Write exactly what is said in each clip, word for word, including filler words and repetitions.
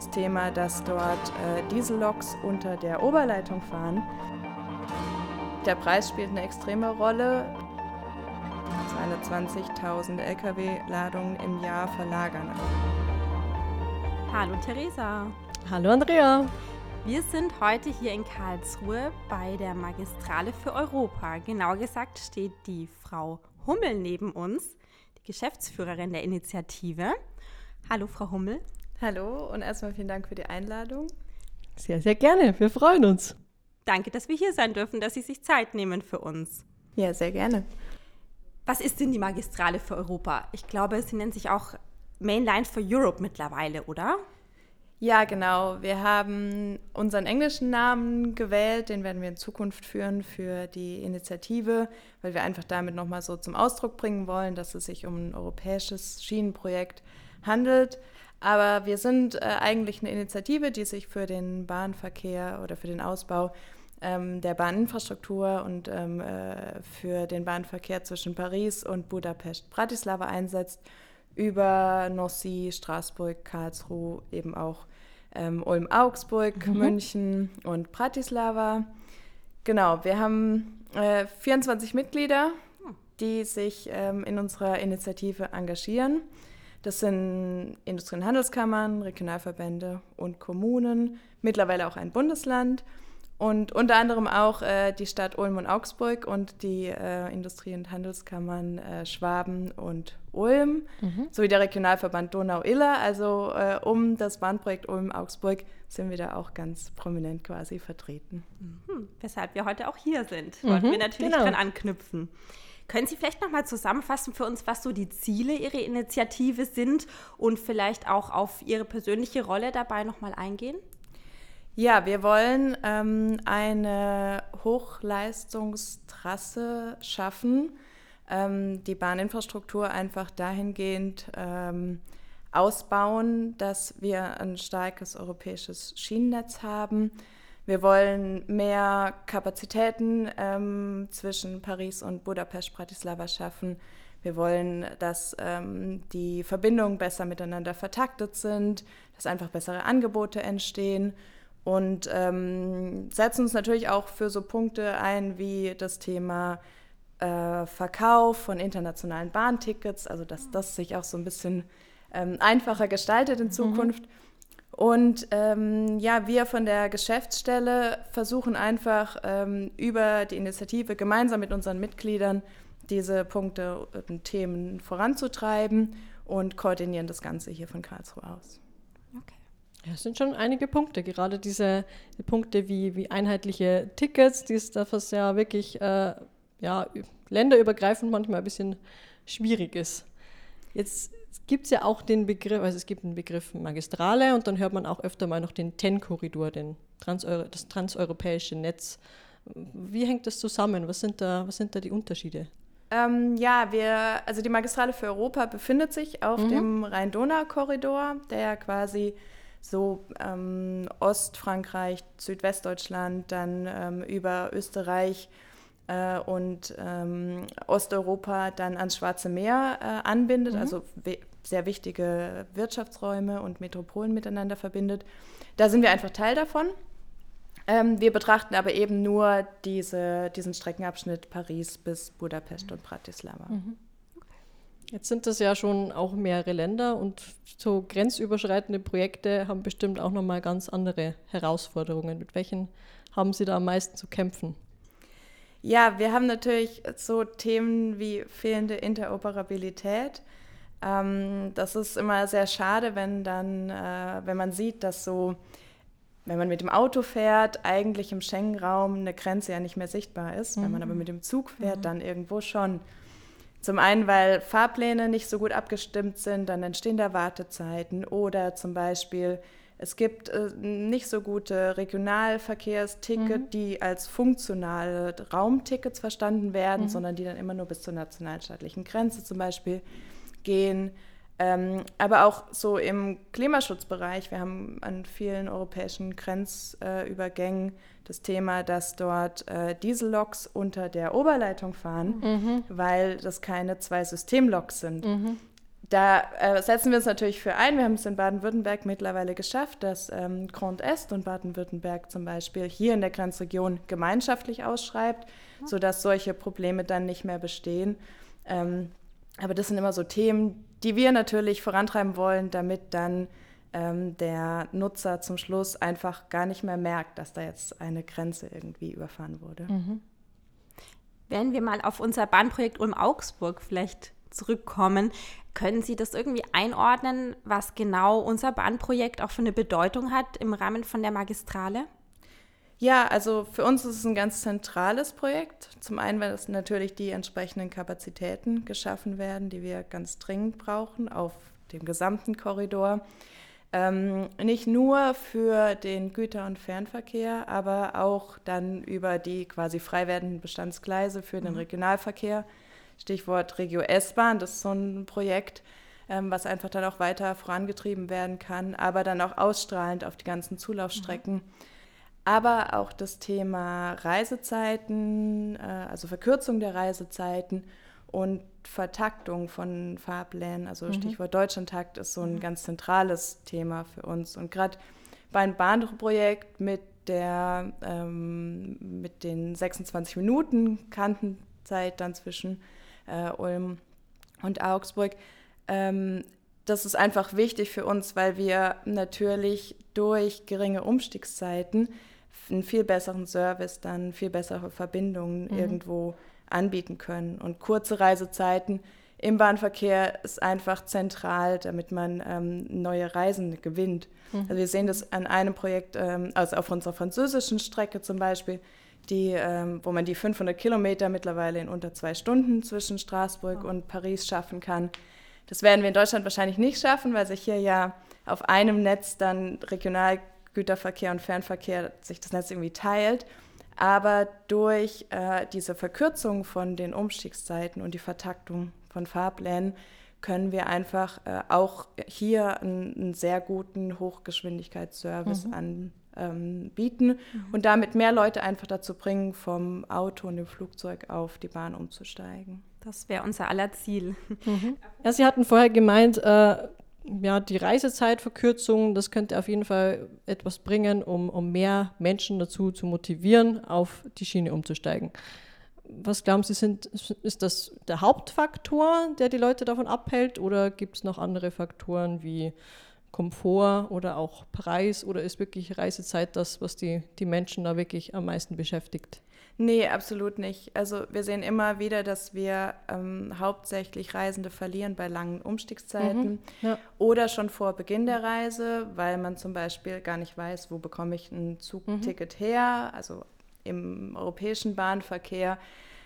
das Thema, dass dort äh, Dieselloks unter der Oberleitung fahren. Der Preis spielt eine extreme Rolle. zweihundertzwanzigtausend L K W-Ladungen im Jahr verlagern. Hallo Theresa. Hallo Andrea. Wir sind heute hier in Karlsruhe bei der Magistrale für Europa. Genauer gesagt steht die Frau Hummel neben uns, die Geschäftsführerin der Initiative. Hallo Frau Hummel. Hallo und erstmal vielen Dank für die Einladung. Sehr, sehr gerne. Wir freuen uns. Danke, dass wir hier sein dürfen, dass Sie sich Zeit nehmen für uns. Ja, sehr gerne. Was ist denn die Magistrale für Europa? Ich glaube, sie nennt sich auch Mainline for Europe mittlerweile, oder? Ja, genau. Wir haben unseren englischen Namen gewählt, den werden wir in Zukunft führen für die Initiative, weil wir einfach damit nochmal so zum Ausdruck bringen wollen, dass es sich um ein europäisches Schienenprojekt handelt. Aber wir sind äh, eigentlich eine Initiative, die sich für den Bahnverkehr oder für den Ausbau ähm, der Bahninfrastruktur und ähm, äh, für den Bahnverkehr zwischen Paris und Budapest, Bratislava einsetzt, über Nancy, Straßburg, Karlsruhe, eben auch ähm, Ulm, Augsburg, mhm. München und Bratislava. Genau, wir haben äh, vierundzwanzig Mitglieder, die sich ähm, in unserer Initiative engagieren. Das sind Industrie- und Handelskammern, Regionalverbände und Kommunen, mittlerweile auch ein Bundesland und unter anderem auch äh, die Stadt Ulm und Augsburg und die äh, Industrie- und Handelskammern äh, Schwaben und Ulm, mhm. sowie der Regionalverband Donau-Iller. Also äh, um das Bahnprojekt Ulm-Augsburg sind wir da auch ganz prominent quasi vertreten. Mhm. Weshalb wir heute auch hier sind, wollten mhm, wir natürlich genau. dran anknüpfen. Können Sie vielleicht nochmal zusammenfassen für uns, was so die Ziele Ihrer Initiative sind und vielleicht auch auf Ihre persönliche Rolle dabei nochmal eingehen? Ja, wir wollen ähm, eine Hochleistungstrasse schaffen, ähm, die Bahninfrastruktur einfach dahingehend ähm, ausbauen, dass wir ein starkes europäisches Schienennetz haben. Wir wollen mehr Kapazitäten ähm, zwischen Paris und Budapest, Bratislava schaffen. Wir wollen, dass ähm, die Verbindungen besser miteinander vertaktet sind, dass einfach bessere Angebote entstehen und ähm, setzen uns natürlich auch für so Punkte ein wie das Thema äh, Verkauf von internationalen Bahntickets, also dass das sich auch so ein bisschen ähm, einfacher gestaltet in Zukunft. Mhm. Und ähm, ja, wir von der Geschäftsstelle versuchen einfach ähm, über die Initiative gemeinsam mit unseren Mitgliedern diese Punkte und Themen voranzutreiben und koordinieren das Ganze hier von Karlsruhe aus. Okay. Ja, es sind schon einige Punkte, gerade diese die Punkte wie, wie einheitliche Tickets, die ist das ja wirklich äh, ja, länderübergreifend manchmal ein bisschen schwierig ist. Jetzt gibt es ja auch den Begriff, also es gibt einen Begriff Magistrale und dann hört man auch öfter mal noch den T E N-Korridor, den Transeuro, das transeuropäische Netz. Wie hängt das zusammen? Was sind da, was sind da die Unterschiede? Ähm, ja, wir, also die Magistrale für Europa befindet sich auf mhm. dem Rhein-Donau-Korridor, der ja quasi so ähm, Ostfrankreich, Südwestdeutschland, dann ähm, über Österreich äh, und ähm, Osteuropa dann ans Schwarze Meer äh, anbindet, mhm. also we- sehr wichtige Wirtschaftsräume und Metropolen miteinander verbindet. Da sind wir einfach Teil davon. Ähm, wir betrachten aber eben nur diese, diesen Streckenabschnitt Paris bis Budapest und Bratislava. Mhm. Jetzt sind das ja schon auch mehrere Länder und so grenzüberschreitende Projekte haben bestimmt auch nochmal ganz andere Herausforderungen. Mit welchen haben Sie da am meisten zu kämpfen? Ja, wir haben natürlich so Themen wie fehlende Interoperabilität. Ähm, das ist immer sehr schade, wenn dann, äh, wenn man sieht, dass so, wenn man mit dem Auto fährt, eigentlich im Schengen-Raum eine Grenze ja nicht mehr sichtbar ist. Mhm. Wenn man aber mit dem Zug fährt, mhm. dann irgendwo schon. Zum einen, weil Fahrpläne nicht so gut abgestimmt sind, dann entstehen da Wartezeiten oder zum Beispiel es gibt äh, nicht so gute Regionalverkehrstickets, mhm. die als funktionale Raumtickets verstanden werden, mhm. sondern die dann immer nur bis zur nationalstaatlichen Grenze zum Beispiel gehen. Ähm, aber auch so im Klimaschutzbereich, wir haben an vielen europäischen Grenzübergängen äh, das Thema, dass dort äh, Dieselloks unter der Oberleitung fahren, mhm. weil das keine zwei Systemloks sind. Mhm. da äh, setzen wir uns natürlich für ein. Wir haben es in Baden-Württemberg mittlerweile geschafft, dass ähm, Grand Est und Baden-Württemberg zum Beispiel hier in der Grenzregion gemeinschaftlich ausschreibt, mhm. sodass solche Probleme dann nicht mehr bestehen. Ähm, aber das sind immer so Themen, die wir natürlich vorantreiben wollen, damit dann ähm, der Nutzer zum Schluss einfach gar nicht mehr merkt, dass da jetzt eine Grenze irgendwie überfahren wurde. Mhm. Wenn wir mal auf unser Bahnprojekt Ulm-Augsburg vielleicht zurückkommen, können Sie das irgendwie einordnen, was genau unser Bahnprojekt auch für eine Bedeutung hat im Rahmen von der Magistrale? Ja, also für uns ist es ein ganz zentrales Projekt. Zum einen, weil es natürlich die entsprechenden Kapazitäten geschaffen werden, die wir ganz dringend brauchen auf dem gesamten Korridor. Ähm, nicht nur für den Güter- und Fernverkehr, aber auch dann über die quasi frei werdenden Bestandsgleise für den Regionalverkehr. Stichwort Regio-S-Bahn, das ist so ein Projekt, ähm, was einfach dann auch weiter vorangetrieben werden kann, aber dann auch ausstrahlend auf die ganzen Zulaufstrecken. Mhm. Aber auch das Thema Reisezeiten, äh, also Verkürzung der Reisezeiten und Vertaktung von Fahrplänen, also mhm. Stichwort Deutschlandtakt ist so ein mhm. ganz zentrales Thema für uns. Und gerade beim Bahnprojekt mit, der, ähm, mit den sechsundzwanzig Minuten Kantenzeit dann zwischen äh, Ulm und Augsburg, ähm, das ist einfach wichtig für uns, weil wir natürlich durch geringe Umstiegszeiten einen viel besseren Service, dann viel bessere Verbindungen mhm. irgendwo anbieten können. Und kurze Reisezeiten im Bahnverkehr ist einfach zentral, damit man ähm, neue Reisende gewinnt. Mhm. Also wir sehen das an einem Projekt, ähm, also auf unserer französischen Strecke zum Beispiel, die, ähm, wo man die fünfhundert Kilometer mittlerweile in unter zwei Stunden zwischen Straßburg oh. und Paris schaffen kann. Das werden wir in Deutschland wahrscheinlich nicht schaffen, weil sich hier ja auf einem Netz dann Regionalgüterverkehr und Fernverkehr sich das Netz irgendwie teilt. Aber durch äh, diese Verkürzung von den Umstiegszeiten und die Vertaktung von Fahrplänen können wir einfach äh, auch hier einen, einen sehr guten Hochgeschwindigkeitsservice mhm. anbieten ähm, mhm. und damit mehr Leute einfach dazu bringen, vom Auto und dem Flugzeug auf die Bahn umzusteigen. Das wäre unser aller Ziel. Mhm. Ja, Sie hatten vorher gemeint, äh, ja, die Reisezeitverkürzung, das könnte auf jeden Fall etwas bringen, um, um mehr Menschen dazu zu motivieren, auf die Schiene umzusteigen. Was glauben Sie, sind, ist das der Hauptfaktor, der die Leute davon abhält, oder gibt es noch andere Faktoren wie Komfort oder auch Preis, oder ist wirklich Reisezeit das, was die, die Menschen da wirklich am meisten beschäftigt? Nee, absolut nicht. Also wir sehen immer wieder, dass wir ähm, hauptsächlich Reisende verlieren bei langen Umstiegszeiten mhm, ja. oder schon vor Beginn der Reise, weil man zum Beispiel gar nicht weiß, wo bekomme ich ein Zugticket mhm. her, also im europäischen Bahnverkehr.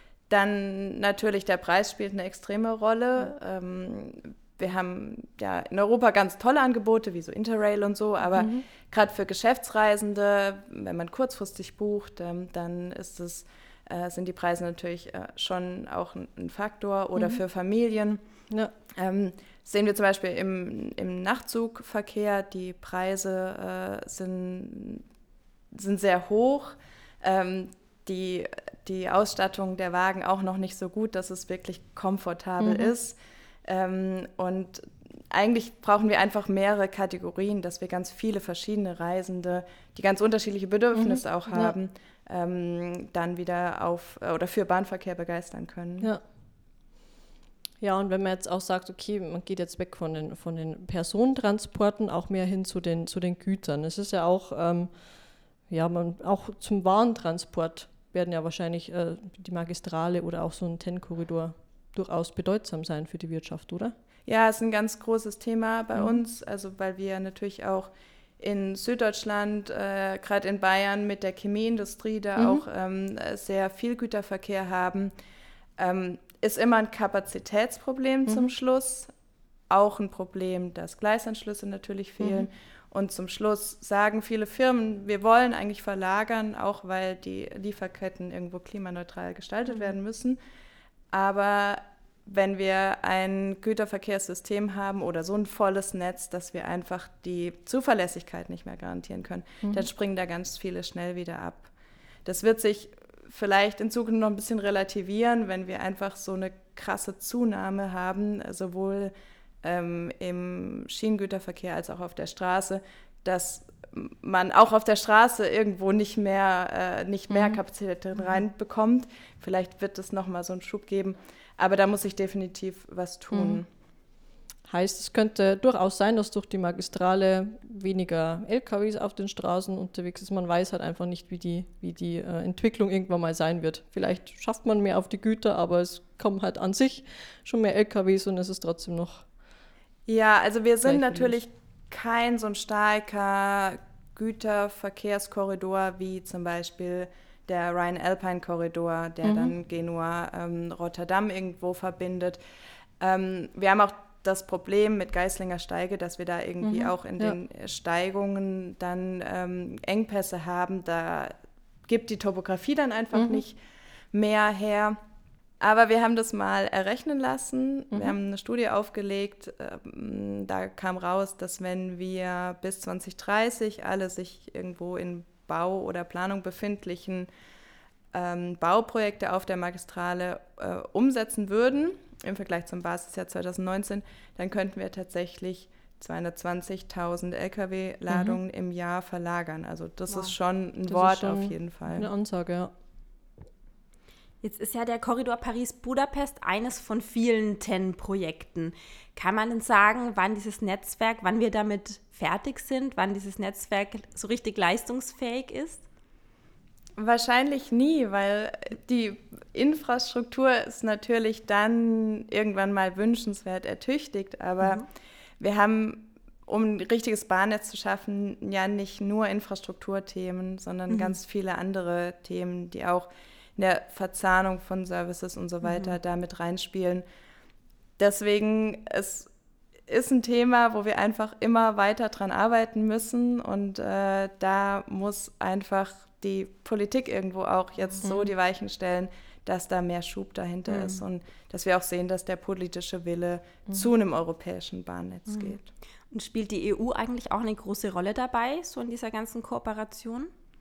Dann natürlich der Preis spielt eine extreme Rolle. Ja. Ähm, wir haben ja in Europa ganz tolle Angebote, wie so Interrail und so, aber mhm. gerade für Geschäftsreisende, wenn man kurzfristig bucht, ähm, dann ist es, äh, sind die Preise natürlich äh, schon auch ein, ein Faktor. Oder mhm. für Familien. Ja. Ähm, sehen wir zum Beispiel im, im Nachtzugverkehr, die Preise äh, sind, sind sehr hoch. Ähm, die, die Ausstattung der Wagen auch noch nicht so gut, dass es wirklich komfortabel mhm. ist. Ähm, und eigentlich brauchen wir einfach mehrere Kategorien, dass wir ganz viele verschiedene Reisende, die ganz unterschiedliche Bedürfnisse mhm. auch haben, ja. ähm, dann wieder auf oder für Bahnverkehr begeistern können. Ja. Ja, und wenn man jetzt auch sagt, okay, man geht jetzt weg von den, von den Personentransporten, auch mehr hin zu den, zu den Gütern. Es ist ja auch, ähm, ja, man, auch zum Warentransport werden ja wahrscheinlich äh, die Magistrale oder auch so ein T E N-Korridor durchaus bedeutsam sein für die Wirtschaft, oder? Ja, es ist ein ganz großes Thema bei mhm. uns, also weil wir natürlich auch in Süddeutschland, äh, gerade in Bayern mit der Chemieindustrie da mhm. auch ähm, sehr viel Güterverkehr haben, ähm, ist immer ein Kapazitätsproblem mhm. zum Schluss, auch ein Problem, dass Gleisanschlüsse natürlich fehlen. Mhm. Und zum Schluss sagen viele Firmen, wir wollen eigentlich verlagern, auch weil die Lieferketten irgendwo klimaneutral gestaltet mhm. werden müssen. Aber wenn wir ein Güterverkehrssystem haben oder so ein volles Netz, dass wir einfach die Zuverlässigkeit nicht mehr garantieren können, mhm. dann springen da ganz viele schnell wieder ab. Das wird sich vielleicht in Zukunft noch ein bisschen relativieren, wenn wir einfach so eine krasse Zunahme haben, sowohl ähm, im Schienengüterverkehr als auch auf der Straße, dass man auch auf der Straße irgendwo nicht mehr, äh, nicht mehr mhm. Kapazitäten reinbekommt. Vielleicht wird es nochmal so einen Schub geben, aber da muss sich definitiv was tun. Mhm. Heißt, es könnte durchaus sein, dass durch die Magistrale weniger L K Ws auf den Straßen unterwegs ist. Man weiß halt einfach nicht, wie die, wie die äh, Entwicklung irgendwann mal sein wird. Vielleicht schafft man mehr auf die Güter, aber es kommen halt an sich schon mehr L K Ws und es ist trotzdem noch... Ja, also wir sind natürlich kein so ein starker Güterverkehrskorridor wie zum Beispiel der Rhine-Alpine-Korridor, der mhm. dann Genua, ähm, Rotterdam irgendwo verbindet. Ähm, wir haben auch das Problem mit Geislinger Steige, dass wir da irgendwie mhm, auch in ja. den Steigungen dann ähm, Engpässe haben. Da gibt die Topografie dann einfach mhm. nicht mehr her. Aber wir haben das mal errechnen lassen. Mhm. Wir haben eine Studie aufgelegt. Ähm, da kam raus, dass wenn wir bis zwanzig dreißig alle sich irgendwo in Bau oder Planung befindlichen ähm, Bauprojekte auf der Magistrale äh, umsetzen würden, im Vergleich zum Basisjahr zwanzig neunzehn, dann könnten wir tatsächlich zweihundertzwanzigtausend L K W-Ladungen mhm. im Jahr verlagern. Also das wow. ist schon ein das Wort schon auf jeden Fall. Eine Ansage, ja. Jetzt ist ja der Korridor Paris-Budapest eines von vielen T E N-Projekten. Kann man denn sagen, wann dieses Netzwerk, wann wir damit fertig sind, wann dieses Netzwerk so richtig leistungsfähig ist? Wahrscheinlich nie, weil die Infrastruktur ist natürlich dann irgendwann mal wünschenswert ertüchtigt, aber mhm. wir haben, um ein richtiges Bahnnetz zu schaffen, ja nicht nur Infrastrukturthemen, sondern mhm. ganz viele andere Themen, die auch in der Verzahnung von Services und so weiter mhm. da mit reinspielen. Deswegen, es ist ein Thema, wo wir einfach immer weiter dran arbeiten müssen und äh, da muss einfach die Politik irgendwo auch jetzt mhm. so die Weichen stellen, dass da mehr Schub dahinter mhm. ist und dass wir auch sehen, dass der politische Wille mhm. zu einem europäischen Bahnnetz mhm. geht. Und spielt die E U eigentlich auch eine große Rolle dabei, so in dieser ganzen Kooperation?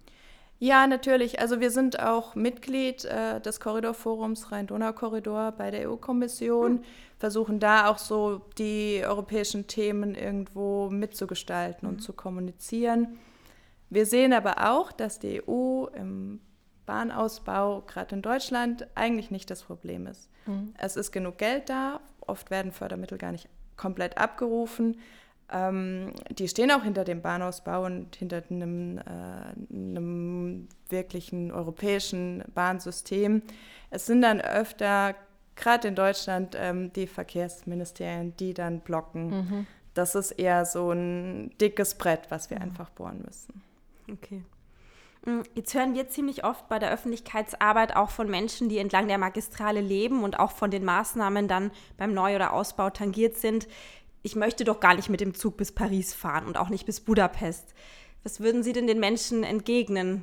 Ja, natürlich. Also wir sind auch Mitglied äh, des Korridorforums Rhein-Donau-Korridor bei der E U-Kommission, mhm. versuchen da auch so die europäischen Themen irgendwo mitzugestalten mhm. und zu kommunizieren. Wir sehen aber auch, dass die E U im Bahnausbau, gerade in Deutschland, eigentlich nicht das Problem ist. Mhm. Es ist genug Geld da, oft werden Fördermittel gar nicht komplett abgerufen. Ähm, die stehen auch hinter dem Bahnausbau und hinter einem, äh, einem wirklichen europäischen Bahnsystem. Es sind dann öfter, gerade in Deutschland, ähm, die Verkehrsministerien, die dann blocken. Mhm. Das ist eher so ein dickes Brett, was wir mhm. einfach bohren müssen. Okay. Jetzt hören wir ziemlich oft bei der Öffentlichkeitsarbeit auch von Menschen, die entlang der Magistrale leben und auch von den Maßnahmen dann beim Neu- oder Ausbau tangiert sind. Ich möchte doch gar nicht mit dem Zug bis Paris fahren und auch nicht bis Budapest. Was würden Sie denn den Menschen entgegnen?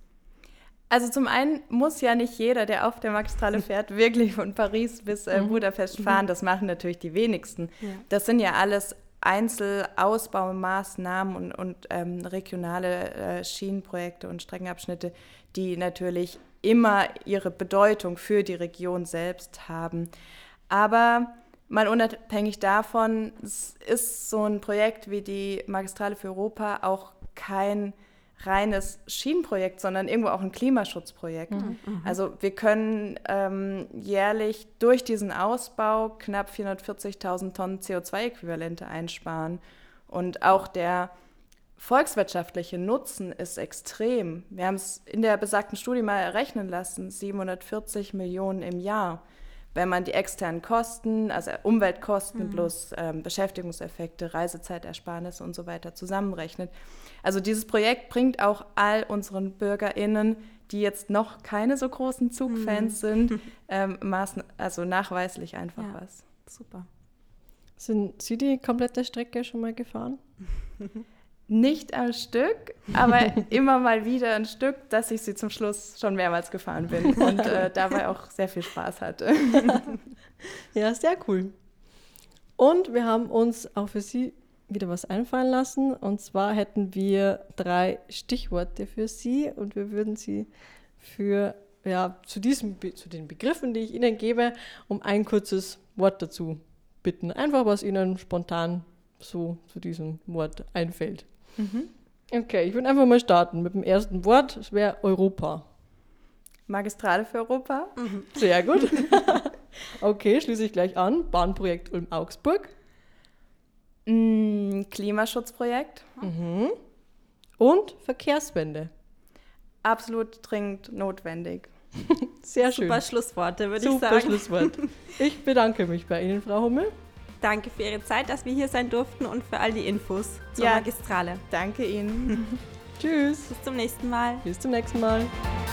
Also zum einen muss ja nicht jeder, der auf der Magistrale fährt, wirklich von Paris bis äh, mhm. Budapest fahren. Das machen natürlich die wenigsten. Ja. Das sind ja alles Einzelausbaumaßnahmen und, und ähm, regionale äh, Schienenprojekte und Streckenabschnitte, die natürlich immer ihre Bedeutung für die Region selbst haben. Aber mal unabhängig davon ist so ein Projekt wie die Magistrale für Europa auch kein reines Schienenprojekt, sondern irgendwo auch ein Klimaschutzprojekt. Mhm. Also wir können ähm, jährlich durch diesen Ausbau knapp vierhundertvierzigtausend Tonnen C O zwei Äquivalente einsparen. Und auch der volkswirtschaftliche Nutzen ist extrem. Wir haben es in der besagten Studie mal errechnen lassen, siebenhundertvierzig Millionen im Jahr. Wenn man die externen Kosten, also Umweltkosten mhm. plus ähm, Beschäftigungseffekte, Reisezeitersparnisse und so weiter zusammenrechnet. Also dieses Projekt bringt auch all unseren BürgerInnen, die jetzt noch keine so großen Zugfans mhm. sind, ähm, maßen, also nachweislich einfach ja, was. Super. Sind Sie die komplette Strecke schon mal gefahren? Nicht am Stück, aber immer mal wieder ein Stück, dass ich sie zum Schluss schon mehrmals gefahren bin und äh, dabei auch sehr viel Spaß hatte. Ja, sehr cool. Und wir haben uns auch für Sie wieder was einfallen lassen. Und zwar hätten wir drei Stichworte für Sie und wir würden Sie für, ja, zu, diesem, zu den Begriffen, die ich Ihnen gebe, um ein kurzes Wort dazu bitten. Einfach, was Ihnen spontan so zu diesem Wort einfällt. Mhm. Okay, ich würde einfach mal starten mit dem ersten Wort. Es wäre Europa. Magistrale für Europa. Mhm. Sehr gut. Okay, schließe ich gleich an. Bahnprojekt Ulm-Augsburg. Mm, Klimaschutzprojekt. Mhm. Und Verkehrswende. Absolut dringend notwendig. Sehr schön. Super Schlussworte, würde ich Super sagen. Schlusswort. Ich bedanke mich bei Ihnen, Frau Hummel. Danke für Ihre Zeit, dass wir hier sein durften und für all die Infos zur Ja. Magistrale. Danke Ihnen. Tschüss. Bis zum nächsten Mal. Bis zum nächsten Mal.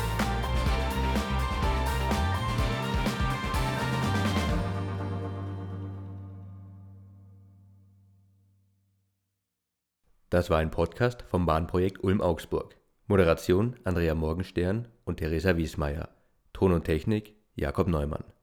Das war ein Podcast vom Bahnprojekt Ulm-Augsburg. Moderation Andrea Morgenstern und Theresa Wiesmeier. Ton und Technik Jakob Neumann.